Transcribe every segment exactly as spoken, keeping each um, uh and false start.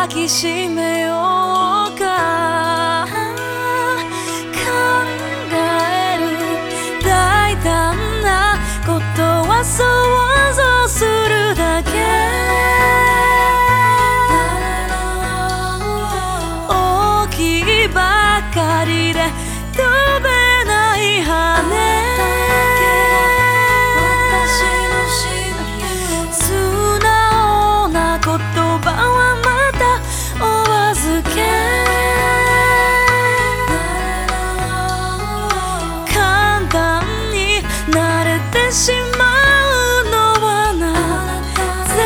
抱きしめようか考える大胆なことは想像するだけ大きいばかりで飛べない羽しまうのはなぜ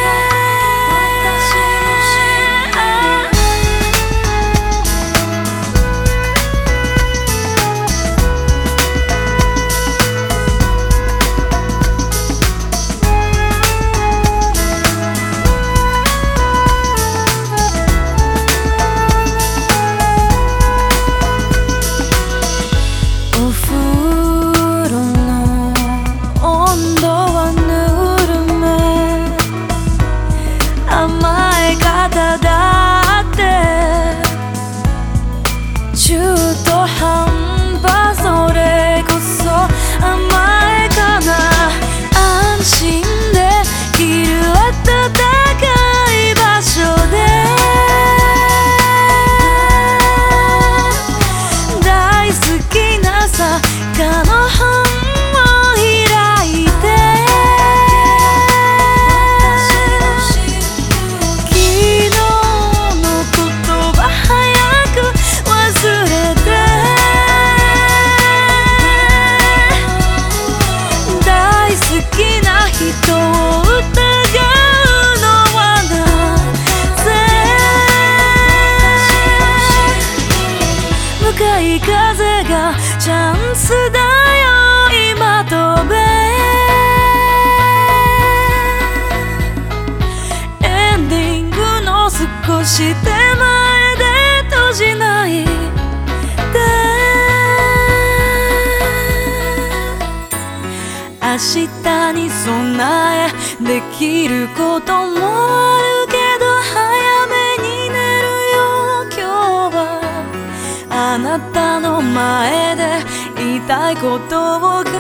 お風呂の温度はぬるめ甘え方だって中途半端それこそ甘えかな安心できる暖かい場所で大好きな坂の本向かい風がチャンスだよ今飛べエンディングの少し手前で閉じないで明日に備えできることもあるけど早めに寝るよ今日はあなたの前で言いたいことを